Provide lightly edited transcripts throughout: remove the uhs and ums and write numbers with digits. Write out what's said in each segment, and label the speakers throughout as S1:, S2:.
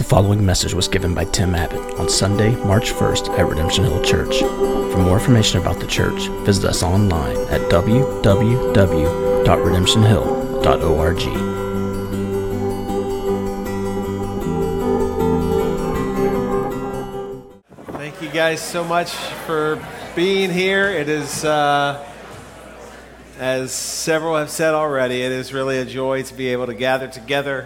S1: following message was given by Tim Abbott on Sunday, March 1st at Redemption Hill Church. For more information about the church, visit us online at www.redemptionhill.org.
S2: Thank you guys so much for being here. It is, as several have said already, it is really a joy to be able to gather together,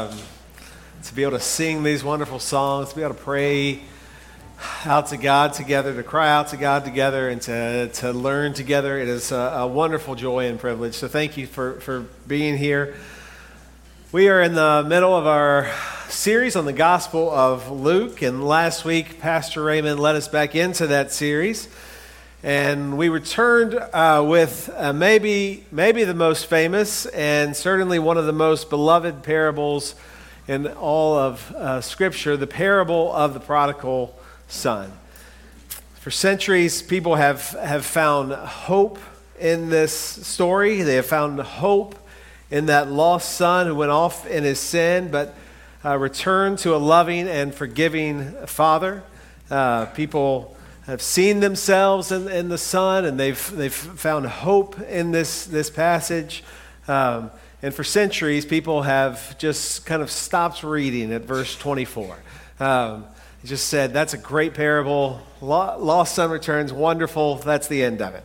S2: to be able to sing these wonderful songs, to be able to pray out to God together, to cry out to God together, and to learn together. It is a wonderful joy and privilege. So thank you for being here. We are in the middle of our series on the Gospel of Luke, and last week Pastor Raymond led us back into that series, and we returned with maybe the most famous and certainly one of the most beloved parables in all of Scripture, the parable of the prodigal son. For centuries, people have found hope in this story. They have found hope in that lost son who went off in his sin, but returned to a loving and forgiving father. People have seen themselves in the son, and they've found hope in this passage. And for centuries, people have just kind of stopped reading at verse 24. He just said, that's a great parable. Lost son returns, wonderful. That's the end of it.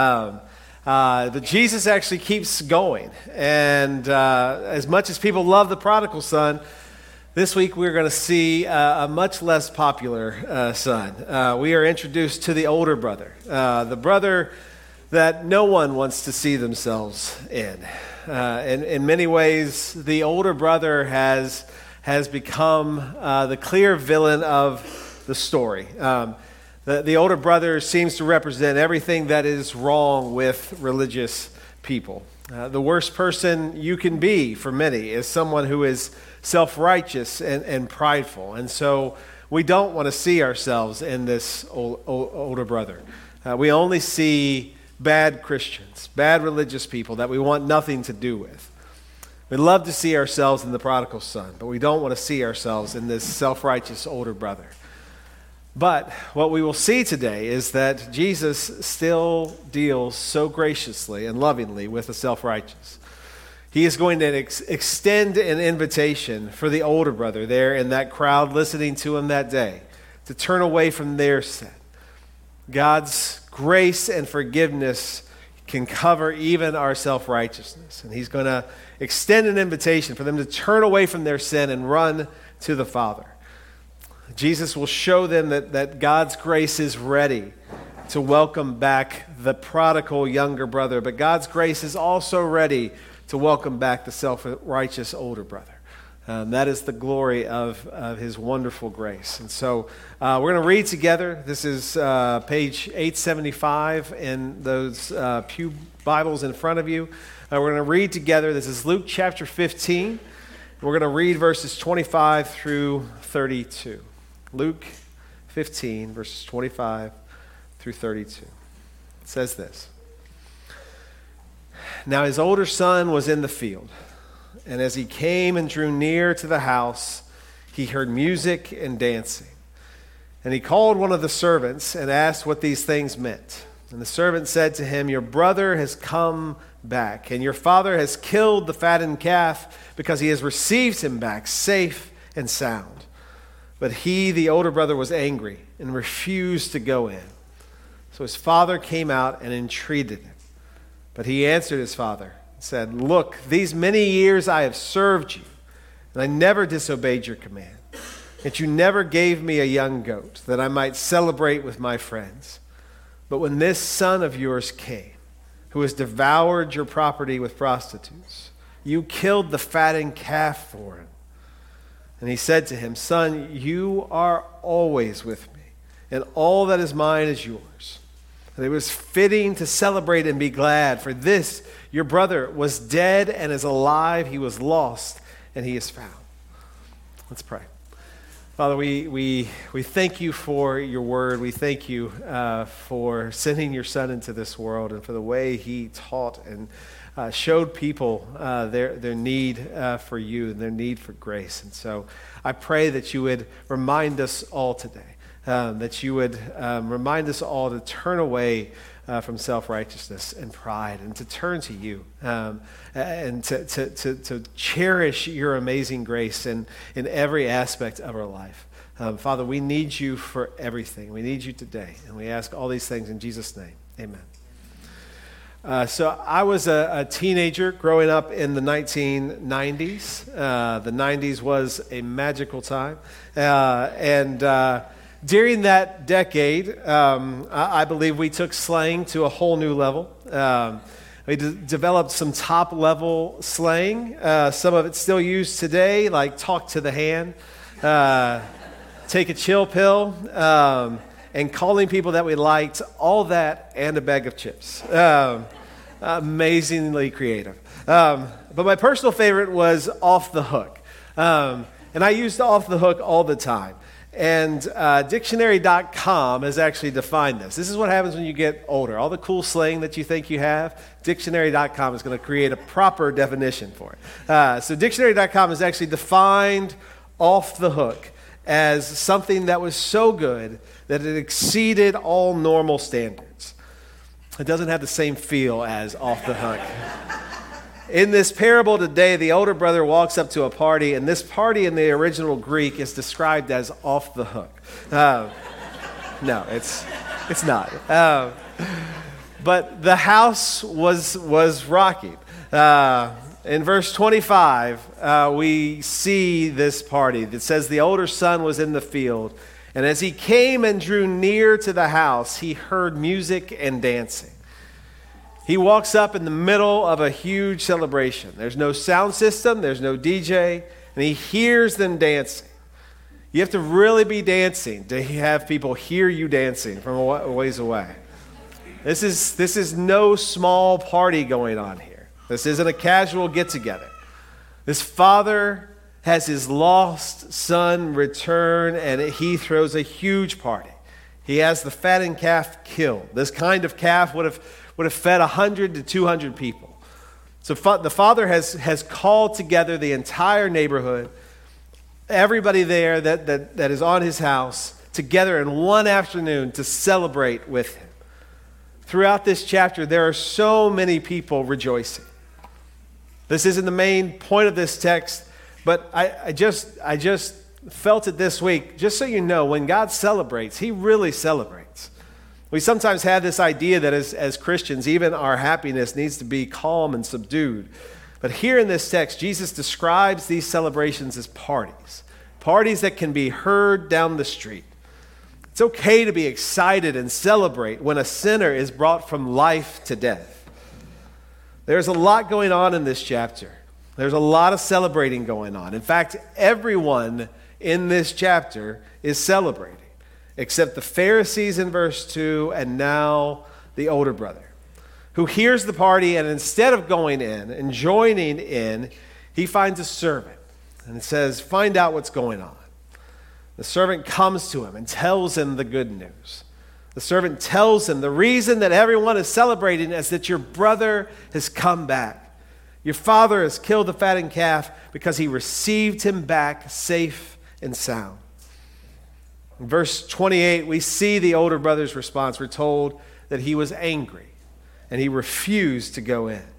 S2: But Jesus actually keeps going. And as much as people love the prodigal son, this week we're going to see a much less popular son. We are introduced to the older brother, the brother that no one wants to see themselves in. In many ways, the older brother has become the clear villain of the story. The older brother seems to represent everything that is wrong with religious people. The worst person you can be for many is someone who is self-righteous and prideful. And so we don't want to see ourselves in this older brother. We only see bad Christians, bad religious people that we want nothing to do with. We love to see ourselves in the prodigal son, but we don't want to see ourselves in this self-righteous older brother. But what we will see today is that Jesus still deals so graciously and lovingly with the self-righteous. He is going to extend an invitation for the older brother there in that crowd listening to him that day to turn away from their sin. God's grace and forgiveness can cover even our self-righteousness. And he's going to extend an invitation for them to turn away from their sin and run to the Father. Jesus will show them that God's grace is ready to welcome back the prodigal younger brother, but God's grace is also ready to welcome back the self-righteous older brother. That is the glory of his wonderful grace. And so we're going to read together. This is page 875 in those pew Bibles in front of you. We're going to read together. This is Luke chapter 15. We're going to read verses 25 through 32. Luke 15, verses 25 through 32. It says this. Now his older son was in the field. And as he came and drew near to the house, he heard music and dancing. And he called one of the servants and asked what these things meant. And the servant said to him, your brother has come back, and your father has killed the fattened calf because he has received him back safe and sound. But he, the older brother, was angry and refused to go in. So his father came out and entreated him. But he answered his father, said, look, these many years I have served you, and I never disobeyed your command. Yet you never gave me a young goat that I might celebrate with my friends. But when this son of yours came, who has devoured your property with prostitutes, you killed the fattened calf for him. And he said to him, son, you are always with me, and all that is mine is yours. And it was fitting to celebrate and be glad, for this your brother was dead and is alive. He was lost and he is found. Let's pray. Father, we thank you for your word. We thank you for sending your son into this world and for the way he taught and showed people their need for you and their need for grace. And so I pray that you would remind us all today, that you would remind us all to turn away from self-righteousness and pride and to turn to you and to cherish your amazing grace in every aspect of our life. Father, we need you for everything. We need you today. And we ask all these things in Jesus' name. Amen. So I was a teenager growing up in the 1990s. The 90s was a magical time. During that decade, I believe we took slang to a whole new level. We developed some top-level slang. Some of it's still used today, like talk to the hand, take a chill pill, and calling people that we liked, all that and a bag of chips. Amazingly creative. But my personal favorite was off the hook. And I used off the hook all the time. And dictionary.com has actually defined this. This is what happens when you get older. All the cool slang that you think you have, dictionary.com is going to create a proper definition for it. So dictionary.com has actually defined off the hook as something that was so good that it exceeded all normal standards. It doesn't have the same feel as off the hook. In this parable today, the older brother walks up to a party, and this party in the original Greek is described as off the hook. No, it's not. But the house was rocking. In verse 25, we see this party that says the older son was in the field, and as he came and drew near to the house, he heard music and dancing. He walks up in the middle of a huge celebration. There's no sound system, there's no DJ, and he hears them dancing. You have to really be dancing to have people hear you dancing from a ways away. This is no small party going on here. This isn't a casual get-together. This father has his lost son return, and he throws a huge party. He has the fattened calf killed. This kind of calf would have fed 100 to 200 people. So the father has called together the entire neighborhood, everybody there that is on his house, together in one afternoon to celebrate with him. Throughout this chapter, there are so many people rejoicing. This isn't the main point of this text, but I just felt it this week. Just so you know, when God celebrates, he really celebrates. We sometimes have this idea that as Christians, even our happiness needs to be calm and subdued. But here in this text, Jesus describes these celebrations as parties. Parties that can be heard down the street. It's okay to be excited and celebrate when a sinner is brought from life to death. There's a lot going on in this chapter. There's a lot of celebrating going on. In fact, everyone in this chapter is celebrating, except the Pharisees in verse 2 and now the older brother, who hears the party, and instead of going in and joining in, he finds a servant and says, find out what's going on. The servant comes to him and tells him the good news. The servant tells him the reason that everyone is celebrating is that your brother has come back. Your father has killed the fattened calf because he received him back safe and sound. In verse 28, we see the older brother's response. We're told that he was angry and he refused to go in.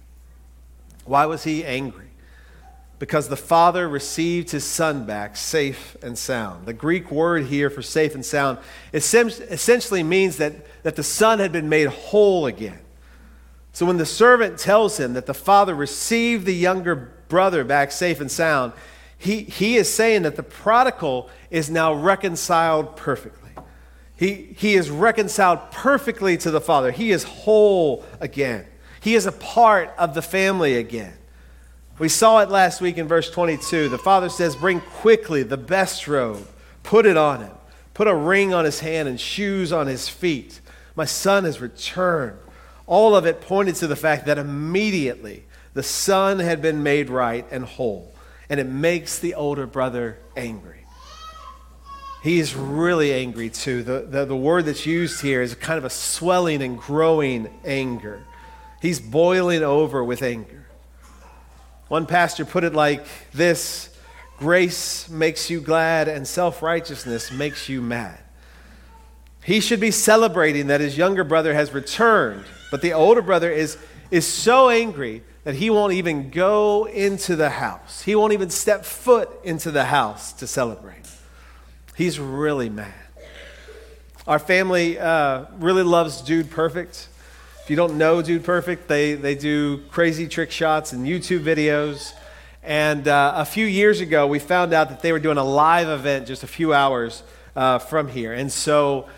S2: Why was he angry? Because the father received his son back safe and sound. The Greek word here for safe and sound essentially means that the son had been made whole again. So when the servant tells him that the father received the younger brother back safe and sound, he is saying that the prodigal is now reconciled perfectly. He is reconciled perfectly to the father. He is whole again. He is a part of the family again. We saw it last week in verse 22. The father says, bring quickly the best robe, put it on him, put a ring on his hand and shoes on his feet. My son has returned. All of it pointed to the fact that immediately the son had been made right and whole. And it makes the older brother angry. He's really angry too. The word that's used here is kind of a swelling and growing anger. He's boiling over with anger. One pastor put it like this: grace makes you glad and self-righteousness makes you mad. He should be celebrating that his younger brother has returned, but the older brother is so angry that he won't even go into the house. He won't even step foot into the house to celebrate. He's really mad. Our family really loves Dude Perfect. If you don't know Dude Perfect, they do crazy trick shots and YouTube videos. And a few years ago, we found out that they were doing a live event just a few hours from here. And so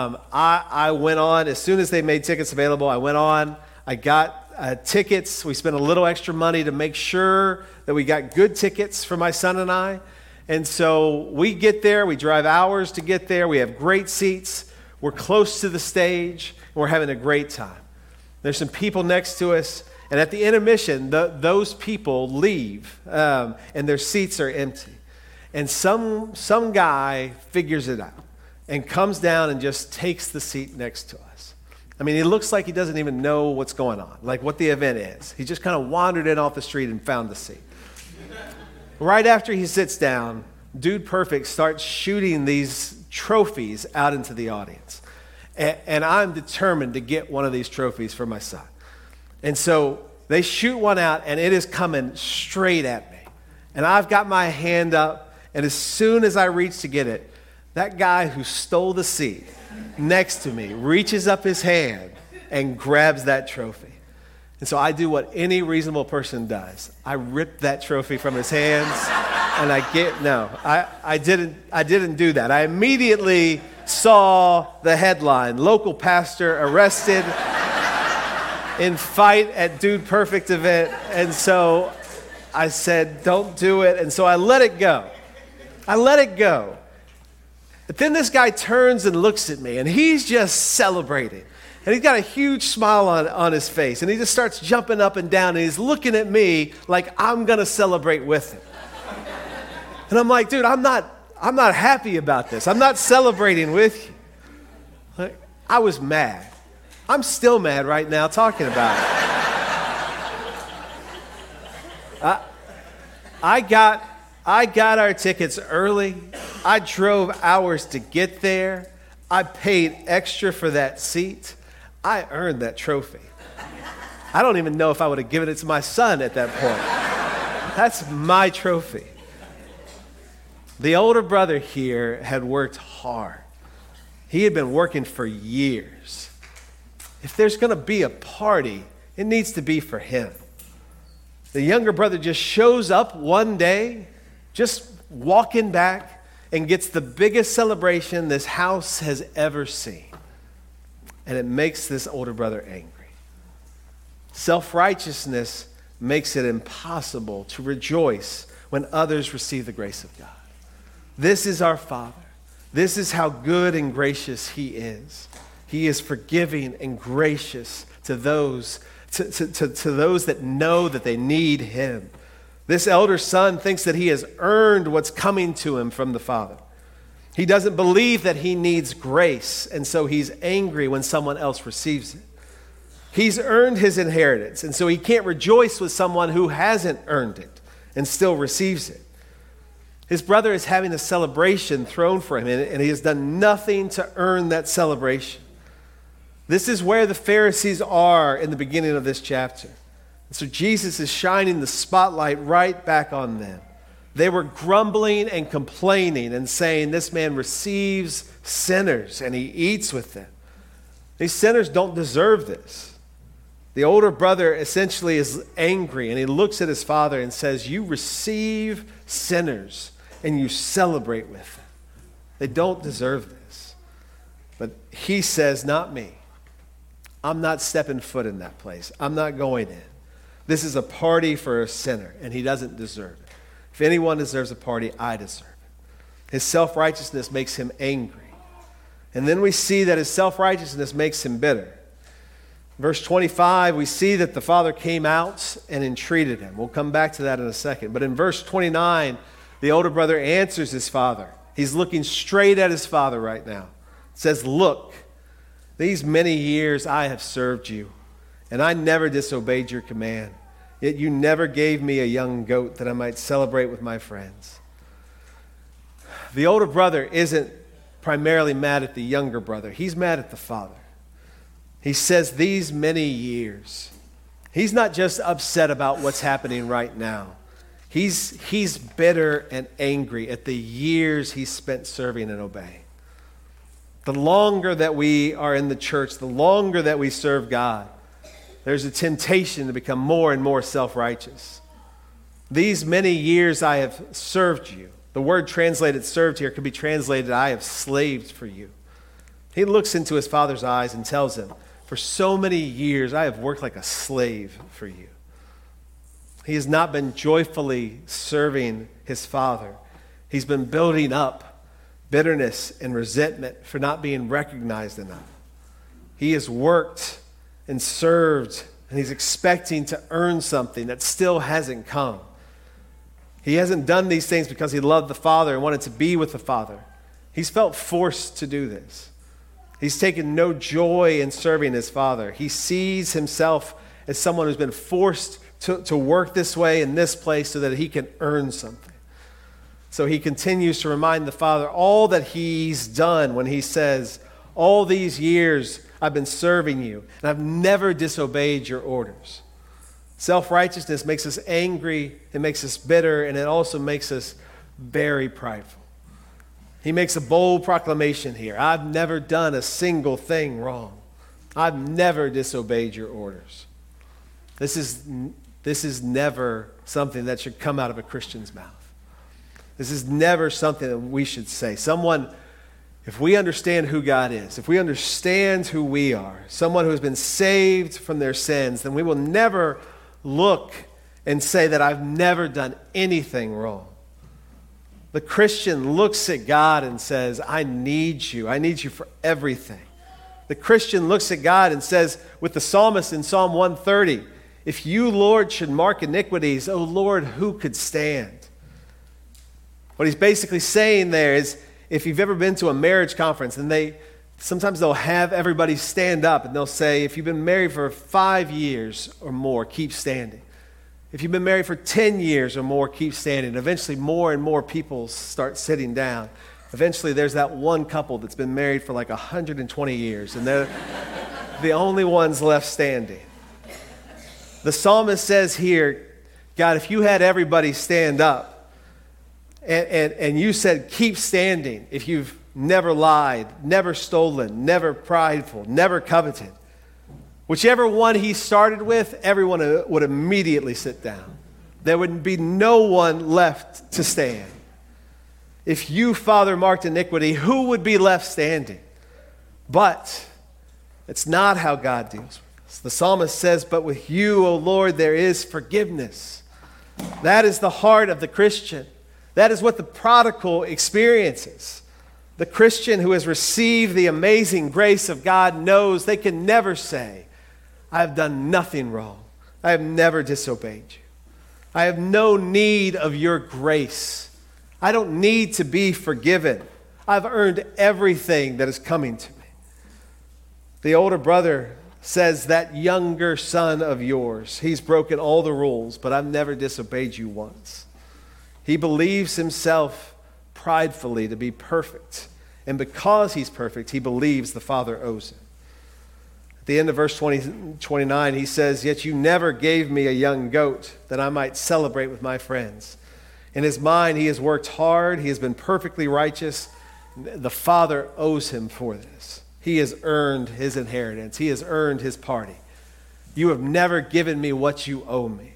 S2: I went on, as soon as they made tickets available, I went on, I got tickets. We spent a little extra money to make sure that we got good tickets for my son and I. And so we get there, we drive hours to get there, we have great seats, we're close to the stage, and we're having a great time. There's some people next to us, and at the intermission, those people leave, and their seats are empty. And some guy figures it out and comes down and just takes the seat next to us. I mean, he looks like he doesn't even know what's going on, like what the event is. He just kind of wandered in off the street and found the seat. Right after he sits down, Dude Perfect starts shooting these trophies out into the audience. And I'm determined to get one of these trophies for my son. And so they shoot one out, and it is coming straight at me. And I've got my hand up, and as soon as I reach to get it, that guy who stole the seat next to me reaches up his hand and grabs that trophy. And so I do what any reasonable person does. I rip that trophy from his hands, and I didn't do that. I immediately saw the headline: local pastor arrested in fight at Dude Perfect event. And so I said, don't do it. And so I let it go. But then this guy turns and looks at me, and he's just celebrating. And he's got a huge smile on his face. And he just starts jumping up and down, and he's looking at me like I'm going to celebrate with him. And I'm like, dude, I'm not happy about this. I'm not celebrating with you. Like, I was mad. I'm still mad right now talking about it. I got our tickets early. I drove hours to get there. I paid extra for that seat. I earned that trophy. I don't even know if I would have given it to my son at that point. That's my trophy. The older brother here had worked hard. He had been working for years. If there's going to be a party, it needs to be for him. The younger brother just shows up one day, just walking back, and gets the biggest celebration this house has ever seen. And it makes this older brother angry. Self-righteousness makes it impossible to rejoice when others receive the grace of God. This is our Father. This is how good and gracious He is. He is forgiving and gracious to those that know that they need Him. This elder son thinks that he has earned what's coming to him from the Father. He doesn't believe that he needs grace, and so he's angry when someone else receives it. He's earned his inheritance, and so he can't rejoice with someone who hasn't earned it and still receives it. His brother is having a celebration thrown for him, and he has done nothing to earn that celebration. This is where the Pharisees are in the beginning of this chapter. And so Jesus is shining the spotlight right back on them. They were grumbling and complaining and saying, this man receives sinners and he eats with them. These sinners don't deserve this. The older brother essentially is angry, and he looks at his father and says, you receive sinners and you celebrate with them. They don't deserve this. But he says, not me. I'm not stepping foot in that place. I'm not going in. This is a party for a sinner, and he doesn't deserve it. If anyone deserves a party, I deserve it. His self-righteousness makes him angry. And then we see that his self-righteousness makes him bitter. Verse 25, we see that the father came out and entreated him. We'll come back to that in a second. But in verse 29, the older brother answers his father. He's looking straight at his father right now. It says, look, these many years I have served you, and I never disobeyed your command. Yet you never gave me a young goat that I might celebrate with my friends. The older brother isn't primarily mad at the younger brother. He's mad at the father. He says, these many years. He's not just upset about what's happening right now. He's bitter and angry at the years he spent serving and obeying. The longer that we are in the church, the longer that we serve God, there's a temptation to become more and more self-righteous. These many years I have served you. The word translated served here could be translated, I have slaved for you. He looks into his father's eyes and tells him, for so many years I have worked like a slave for you. He has not been joyfully serving his father. He's been building up bitterness and resentment for not being recognized enough. He has worked and served, and he's expecting to earn something that still hasn't come. He hasn't done these things because he loved the Father and wanted to be with the Father. He's felt forced to do this. He's taken no joy in serving his Father. He sees himself as someone who's been forced to work this way in this place so that he can earn something. So he continues to remind the Father all that he's done when he says, all these years I've been serving you, and I've never disobeyed your orders. Self-righteousness makes us angry, it makes us bitter, and it also makes us very prideful. He makes a bold proclamation here. I've never done a single thing wrong. I've never disobeyed your orders. This is never something that should come out of a Christian's mouth. This is never something that we should say. If we understand who God is, if we understand who we are, someone who has been saved from their sins, then we will never look and say that I've never done anything wrong. The Christian looks at God and says, I need you. I need you for everything. The Christian looks at God and says, with the psalmist in Psalm 130, if you, Lord, should mark iniquities, O Lord, who could stand? What he's basically saying there is, if you've ever been to a marriage conference and sometimes they'll have everybody stand up and they'll say, if you've been married for 5 years or more, keep standing. If you've been married for 10 years or more, keep standing. Eventually, more and more people start sitting down. Eventually, there's that one couple that's been married for like 120 years, and they're the only ones left standing. The psalmist says here, God, if you had everybody stand up and you said, keep standing, if you've never lied, never stolen, never prideful, never coveted, whichever one he started with, everyone would immediately sit down. There would be no one left to stand. If you, Father, marked iniquity, who would be left standing? But it's not how God deals with us. The psalmist says, but with you, O Lord, there is forgiveness. That is the heart of the Christian. That is what the prodigal experiences. The Christian who has received the amazing grace of God knows they can never say, I have done nothing wrong. I have never disobeyed you. I have no need of your grace. I don't need to be forgiven. I've earned everything that is coming to me. The older brother says, that younger son of yours, he's broken all the rules, but I've never disobeyed you once. He believes himself pridefully to be perfect. And because he's perfect, he believes the Father owes him. At the end of verse 29, he says, yet you never gave me a young goat that I might celebrate with my friends. In his mind, he has worked hard. He has been perfectly righteous. The Father owes him for this. He has earned his inheritance. He has earned his party. You have never given me what you owe me.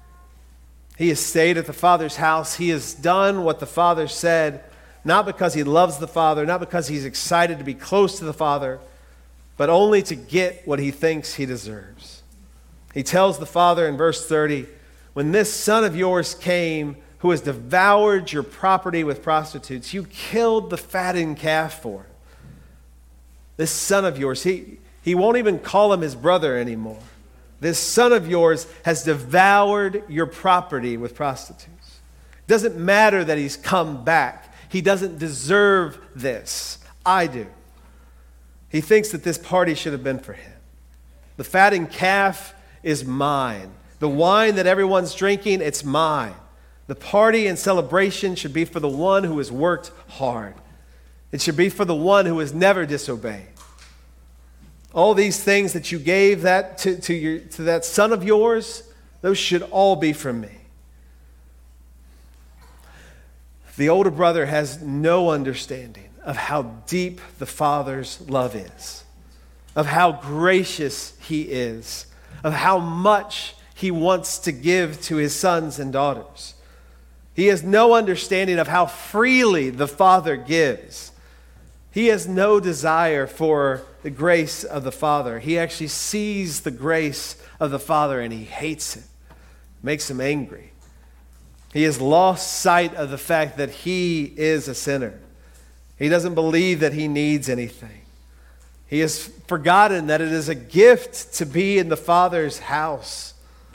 S2: He has stayed at the Father's house. He has done what the Father said, not because he loves the Father, not because he's excited to be close to the Father, but only to get what he thinks he deserves. He tells the Father in verse 30, when this son of yours came, who has devoured your property with prostitutes, you killed the fattened calf for him. This son of yours, he won't even call him his brother anymore. This son of yours has devoured your property with prostitutes. It doesn't matter that he's come back. He doesn't deserve this. I do. He thinks that this party should have been for him. The fattened calf is mine. The wine that everyone's drinking, it's mine. The party and celebration should be for the one who has worked hard. It should be for the one who has never disobeyed. All these things that you gave that to that son of yours, those should all be from me. The older brother has no understanding of how deep the Father's love is, of how gracious he is, of how much he wants to give to his sons and daughters. He has no understanding of how freely the Father gives. He has no desire for the grace of the Father. He actually sees the grace of the Father and he hates it. It makes him angry. He has lost sight of the fact that he is a sinner. He doesn't believe that he needs anything. He has forgotten that it is a gift to be in the Father's house.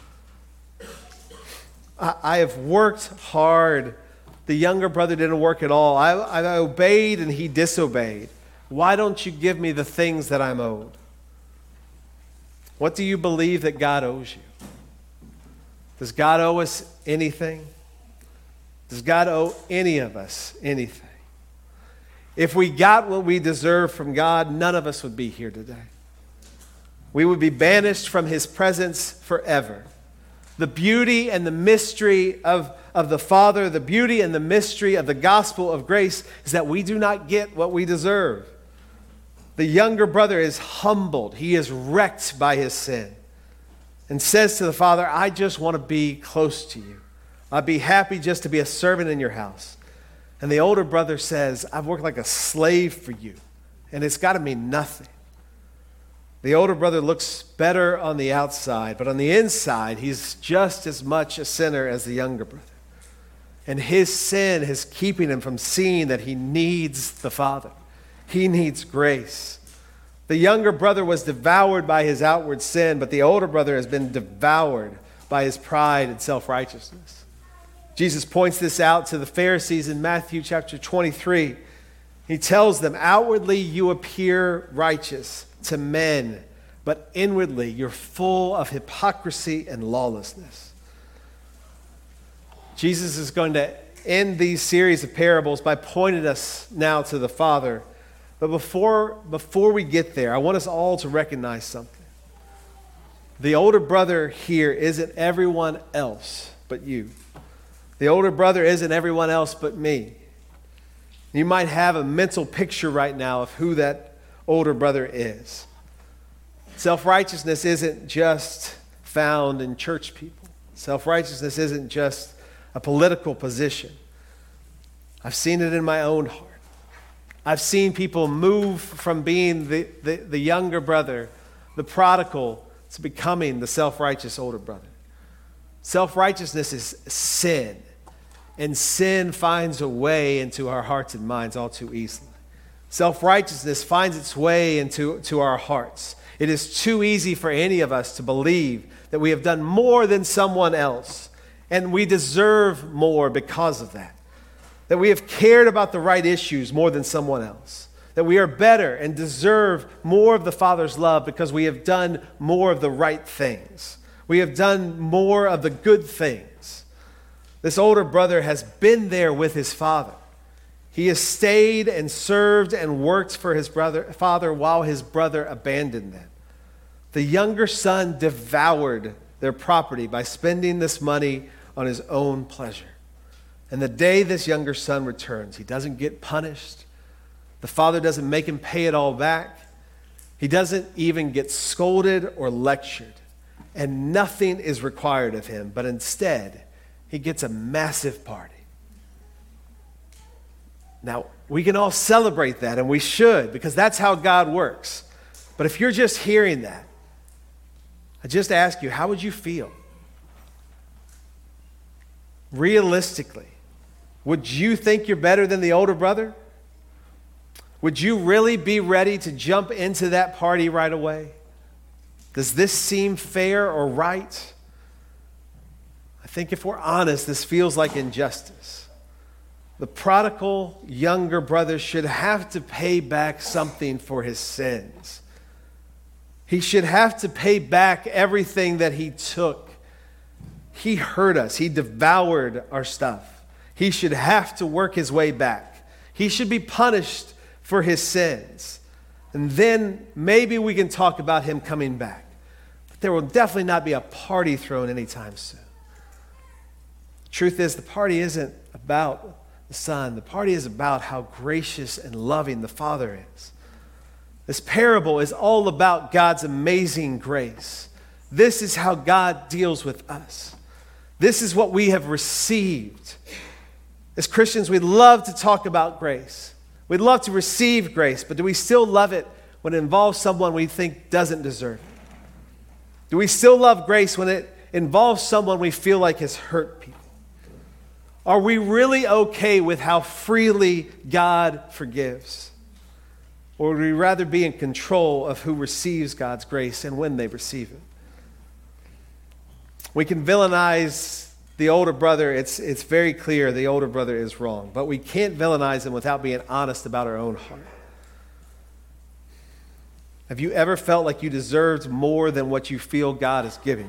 S2: I have worked hard. The younger brother didn't work at all. I obeyed and he disobeyed. Why don't you give me the things that I'm owed? What do you believe that God owes you? Does God owe us anything? Does God owe any of us anything? If we got what we deserve from God, none of us would be here today. We would be banished from his presence forever. The beauty and the mystery of the Father, the beauty and the mystery of the gospel of grace is that we do not get what we deserve. The younger brother is humbled. He is wrecked by his sin and says to the Father, I just want to be close to you. I'd be happy just to be a servant in your house. And the older brother says, I've worked like a slave for you, and it's got to mean nothing. The older brother looks better on the outside, but on the inside, he's just as much a sinner as the younger brother. And his sin is keeping him from seeing that he needs the Father. He needs grace. The younger brother was devoured by his outward sin, but the older brother has been devoured by his pride and self-righteousness. Jesus points this out to the Pharisees in Matthew chapter 23. He tells them, outwardly you appear righteous to men, but inwardly you're full of hypocrisy and lawlessness. Jesus is going to end these series of parables by pointing us now to the Father. But before we get there, I want us all to recognize something. The older brother here isn't everyone else but you. The older brother isn't everyone else but me. You might have a mental picture right now of who that older brother is. Self-righteousness isn't just found in church people. Self-righteousness isn't just a political position. I've seen it in my own heart. I've seen people move from being the younger brother, the prodigal, to becoming the self-righteous older brother. Self-righteousness is sin, and sin finds a way into our hearts and minds all too easily. Self-righteousness finds its way into our hearts. It is too easy for any of us to believe that we have done more than someone else, and we deserve more because of that. That we have cared about the right issues more than someone else. That we are better and deserve more of the Father's love because we have done more of the right things. We have done more of the good things. This older brother has been there with his father. He has stayed and served and worked for his father while his brother abandoned them. The younger son devoured their property by spending this money on his own pleasure. And the day this younger son returns, he doesn't get punished. The father doesn't make him pay it all back. He doesn't even get scolded or lectured. And nothing is required of him, but instead, he gets a massive party. Now, we can all celebrate that, and we should, because that's how God works. But if you're just hearing that, I just ask you, how would you feel? Realistically, would you think you're better than the older brother? Would you really be ready to jump into that party right away? Does this seem fair or right? I think if we're honest, this feels like injustice. The prodigal younger brother should have to pay back something for his sins. He should have to pay back everything that he took. He hurt us. He devoured our stuff. He should have to work his way back. He should be punished for his sins. And then maybe we can talk about him coming back. But there will definitely not be a party thrown anytime soon. Truth is, the party isn't about the Son. The party is about how gracious and loving the Father is. This parable is all about God's amazing grace. This is how God deals with us. This is what we have received. As Christians, we love to talk about grace. We'd love to receive grace, but do we still love it when it involves someone we think doesn't deserve it? Do we still love grace when it involves someone we feel like has hurt people? Are we really okay with how freely God forgives? Or would we rather be in control of who receives God's grace and when they receive it? We can villainize the older brother. It's very clear the older brother is wrong. But we can't villainize him without being honest about our own heart. Have you ever felt like you deserved more than what you feel God is giving you?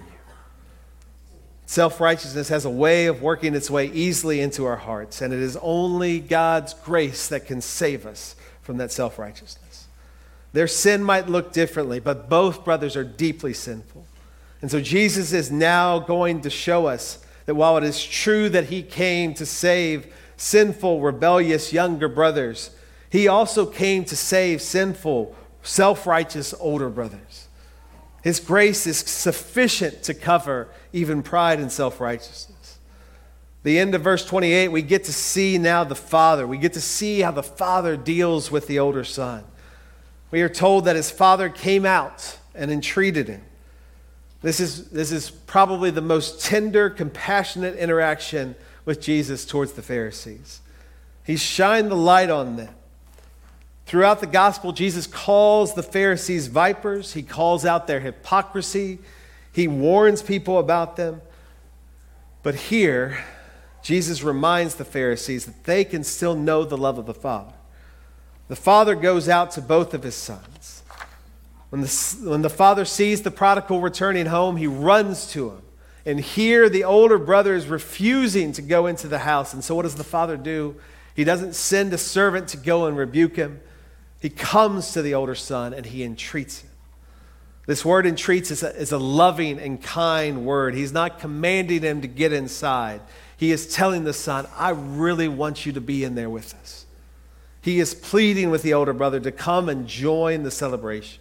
S2: Self-righteousness has a way of working its way easily into our hearts, and it is only God's grace that can save us from that self-righteousness. Their sin might look differently, but both brothers are deeply sinful. And so Jesus is now going to show us that while it is true that he came to save sinful, rebellious younger brothers, he also came to save sinful, self-righteous older brothers. His grace is sufficient to cover even pride and self-righteousness. The end of verse 28, we get to see now the Father. We get to see how the Father deals with the older son. We are told that his father came out and entreated him. This is probably the most tender, compassionate interaction with Jesus towards the Pharisees. He shined the light on them. Throughout the gospel, Jesus calls the Pharisees vipers. He calls out their hypocrisy. He warns people about them. But here, Jesus reminds the Pharisees that they can still know the love of the Father. The Father goes out to both of his sons. When the father sees the prodigal returning home, he runs to him. And here the older brother is refusing to go into the house. And so what does the father do? He doesn't send a servant to go and rebuke him. He comes to the older son and he entreats him. This word entreats is a loving and kind word. He's not commanding him to get inside. He is telling the son, I really want you to be in there with us. He is pleading with the older brother to come and join the celebration.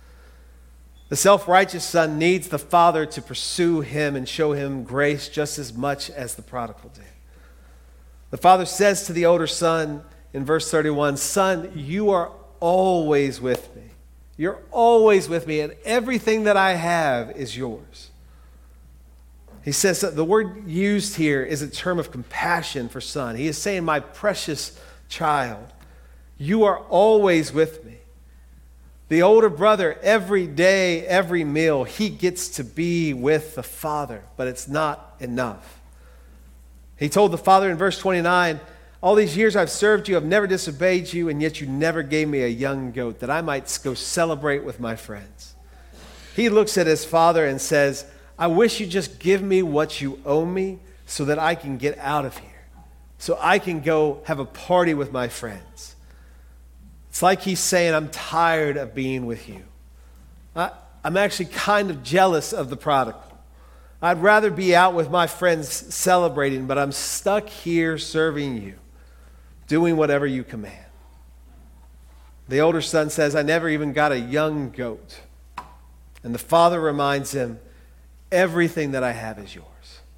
S2: The self-righteous son needs the father to pursue him and show him grace just as much as the prodigal did. The father says to the older son in verse 31, Son, you are always with me. You're always with me, and everything that I have is yours. He says that the word used here is a term of compassion for son. He is saying, my precious child, you are always with me. The older brother, every day, every meal, he gets to be with the father, but it's not enough. He told the father in verse 29, all these years I've served you, I've never disobeyed you, and yet you never gave me a young goat that I might go celebrate with my friends. He looks at his father and says, I wish you just give me what you owe me so that I can get out of here, so I can go have a party with my friends. It's like he's saying, I'm tired of being with you. I'm actually kind of jealous of the prodigal. I'd rather be out with my friends celebrating, but I'm stuck here serving you, doing whatever you command. The older son says, I never even got a young goat. And the father reminds him, everything that I have is yours.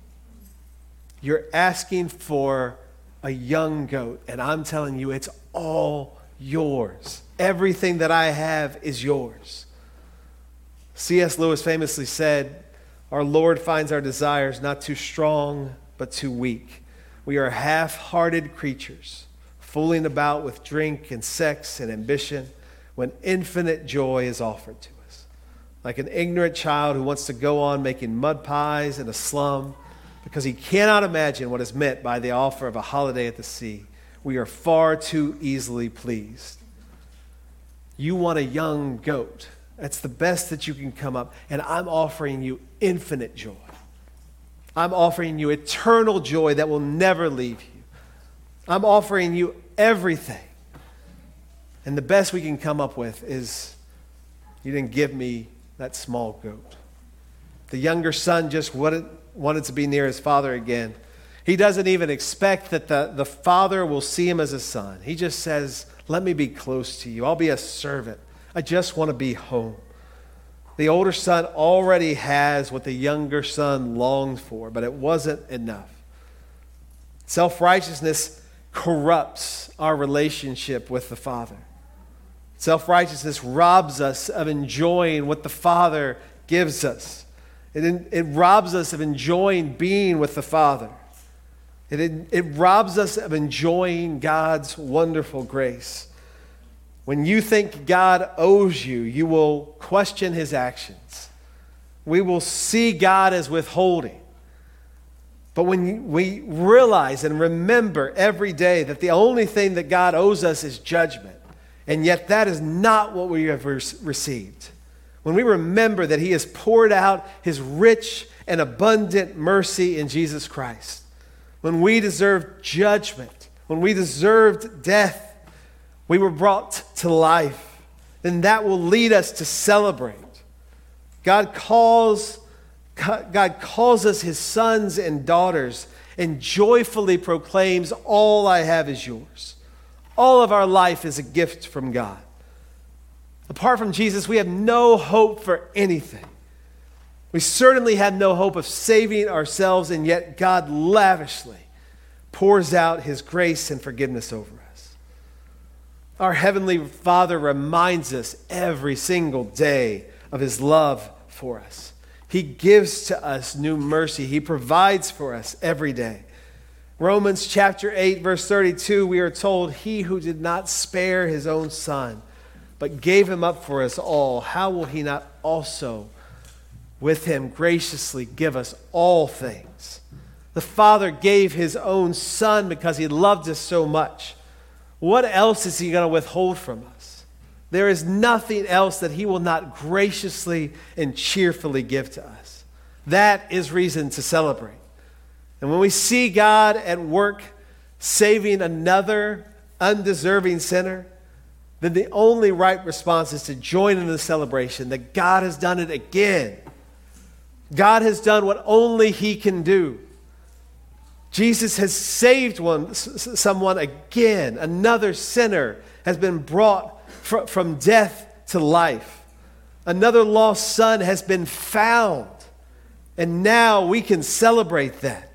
S2: You're asking for a young goat, and I'm telling you it's all yours. Everything that I have is yours. C.S. Lewis famously said, our Lord finds our desires not too strong, but too weak. We are half-hearted creatures, fooling about with drink and sex and ambition when infinite joy is offered to us. Like an ignorant child who wants to go on making mud pies in a slum because he cannot imagine what is meant by the offer of a holiday at the sea. We are far too easily pleased. You want a young goat. It's the best that you can come up. And I'm offering you infinite joy. I'm offering you eternal joy that will never leave you. I'm offering you everything. And the best we can come up with is, you didn't give me that small goat. The younger son just wanted to be near his father again. He doesn't even expect that the father will see him as a son. He just says, let me be close to you. I'll be a servant. I just want to be home. The older son already has what the younger son longed for, but it wasn't enough. Self-righteousness corrupts our relationship with the Father. Self-righteousness robs us of enjoying what the Father gives us. It robs us of enjoying being with the Father. It robs us of enjoying God's wonderful grace. When you think God owes you, you will question his actions. We will see God as withholding. But when we realize and remember every day that the only thing that God owes us is judgment, and yet that is not what we have received. When we remember that he has poured out his rich and abundant mercy in Jesus Christ, when we deserved judgment, when we deserved death, we were brought to life, then that will lead us to celebrate. God calls us his sons and daughters and joyfully proclaims, all I have is yours. All of our life is a gift from God. Apart from Jesus, we have no hope for anything. We certainly have no hope of saving ourselves, and yet God lavishly pours out his grace and forgiveness over us. Our Heavenly Father reminds us every single day of his love for us. He gives to us new mercy. He provides for us every day. Romans chapter 8, verse 32, we are told, he who did not spare his own son, but gave him up for us all, how will he not also with him graciously give us all things? The Father gave his own son because he loved us so much. What else is he going to withhold from us? There is nothing else that he will not graciously and cheerfully give to us. That is reason to celebrate. And when we see God at work saving another undeserving sinner, then the only right response is to join in the celebration that God has done it again. God has done what only he can do. Jesus has saved someone again. Another sinner has been brought from death to life. Another lost son has been found. And now we can celebrate that.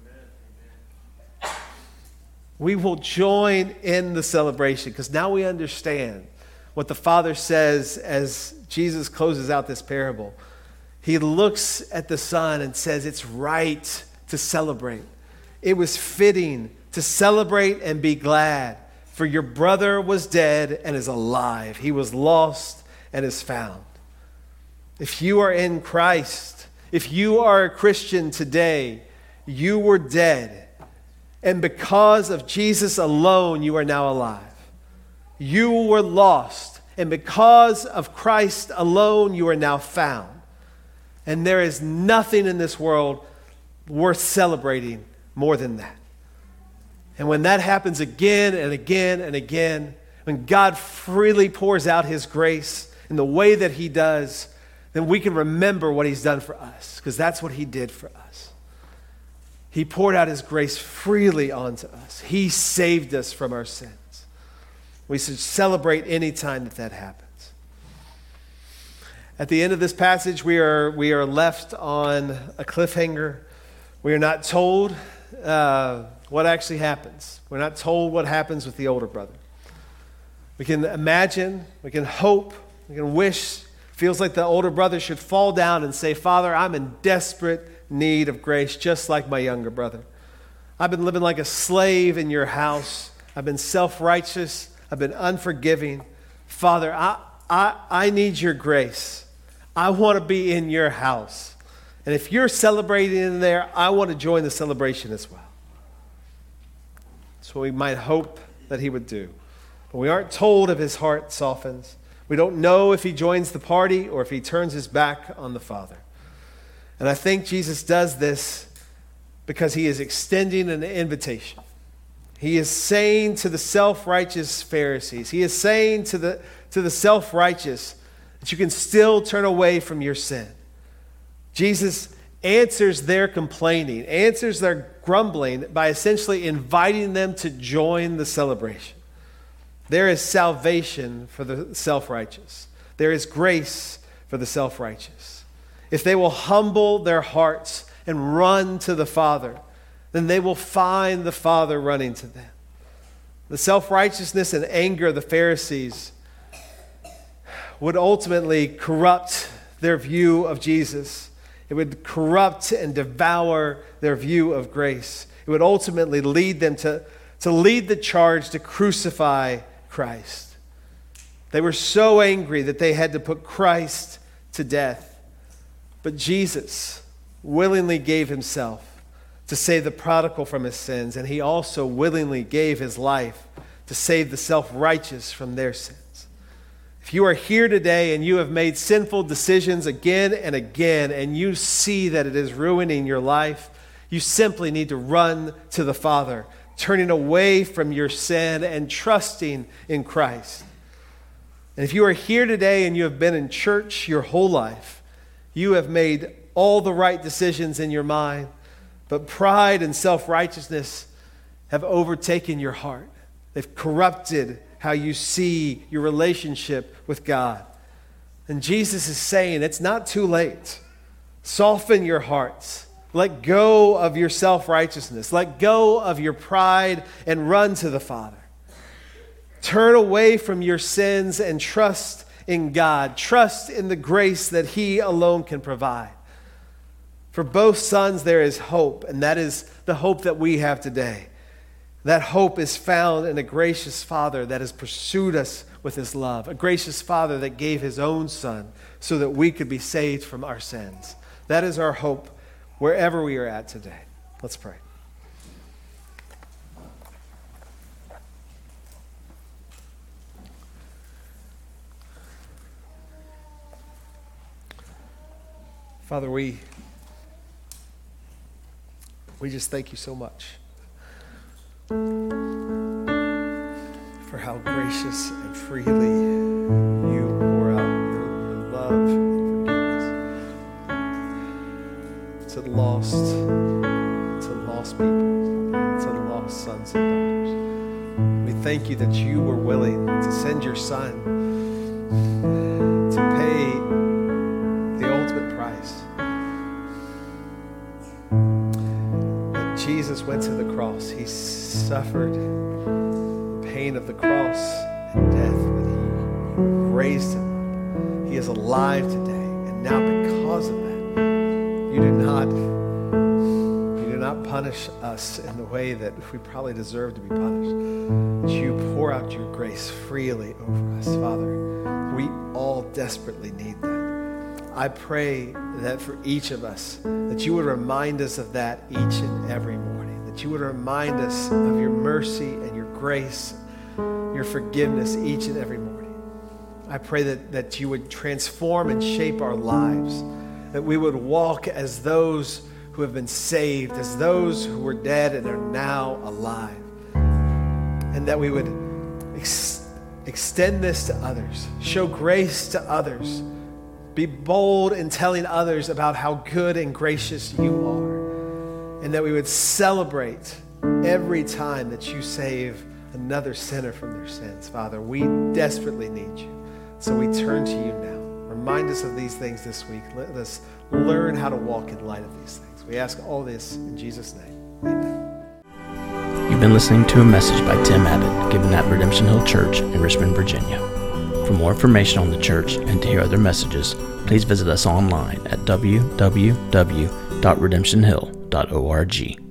S2: We will join in the celebration because now we understand what the Father says as Jesus closes out this parable. He looks at the Son and says, it's right to celebrate. It was fitting to celebrate and be glad, for your brother was dead and is alive. He was lost and is found. If you are in Christ, if you are a Christian today, you were dead. And because of Jesus alone, you are now alive. You were lost. And because of Christ alone, you are now found. And there is nothing in this world worth celebrating more than that. And when that happens again and again and again, when God freely pours out his grace in the way that he does, then we can remember what he's done for us, because that's what he did for us. He poured out his grace freely onto us. He saved us from our sins. We should celebrate any time that happens. At the end of this passage, we are left on a cliffhanger. We are not told what actually happens. We're not told what happens with the older brother. We can imagine, we can hope, we can wish. Feels like the older brother should fall down and say, Father, I'm in desperate need of grace, just like my younger brother. I've been living like a slave in your house. I've been self-righteous. I've been unforgiving. Father, I need your grace. I want to be in your house. And if you're celebrating in there, I want to join the celebration as well. That's what we might hope that he would do. But we aren't told if his heart softens. We don't know if he joins the party or if he turns his back on the Father. And I think Jesus does this because he is extending an invitation. He is saying to the self-righteous Pharisees, he is saying to the self-righteous that you can still turn away from your sin. Jesus answers their complaining, answers their grumbling by essentially inviting them to join the celebration. There is salvation for the self-righteous. There is grace for the self-righteous. If they will humble their hearts and run to the Father, then they will find the Father running to them. The self-righteousness and anger of the Pharisees would ultimately corrupt their view of Jesus. It would corrupt and devour their view of grace. It would ultimately lead them to lead the charge to crucify Christ. They were so angry that they had to put Christ to death. But Jesus willingly gave himself to save the prodigal from his sins, and he also willingly gave his life to save the self-righteous from their sins. If you are here today and you have made sinful decisions again and again, and you see that it is ruining your life, you simply need to run to the Father, turning away from your sin and trusting in Christ. And if you are here today and you have been in church your whole life, you have made all the right decisions in your mind, but pride and self-righteousness have overtaken your heart. They've corrupted how you see your relationship with God. And Jesus is saying, it's not too late. Soften your hearts. Let go of your self-righteousness. Let go of your pride and run to the Father. Turn away from your sins and trust in God. Trust in the grace that he alone can provide. For both sons there is hope, and that is the hope that we have today. That hope is found in a gracious Father that has pursued us with his love. A gracious Father that gave his own Son so that we could be saved from our sins. That is our hope wherever we are at today. Let's pray. Father, we just thank you so much for how gracious and freely you pour out your love and forgiveness to lost people, to lost sons and daughters. We thank you that you were willing to send your Son to pay the ultimate price. Jesus went to the cross. He suffered the pain of the cross and death, but he raised him. He is alive today. And now because of that, you do not punish us in the way that we probably deserve to be punished. But you pour out your grace freely over us, Father. We all desperately need that. I pray that for each of us, that you would remind us of that each and every morning, that you would remind us of your mercy and your grace, your forgiveness each and every morning. I pray that you would transform and shape our lives, that we would walk as those who have been saved, as those who were dead and are now alive, and that we would extend this to others, show grace to others, be bold in telling others about how good and gracious you are, and that we would celebrate every time that you save another sinner from their sins. Father, we desperately need you, so we turn to you now. Remind us of these things this week. Let us learn how to walk in light of these things. We ask all this in Jesus' name. Amen.
S1: You've been listening to a message by Tim Abbott given at Redemption Hill Church in Richmond, Virginia. For more information on the church and to hear other messages, please visit us online at www.redemptionhill.org.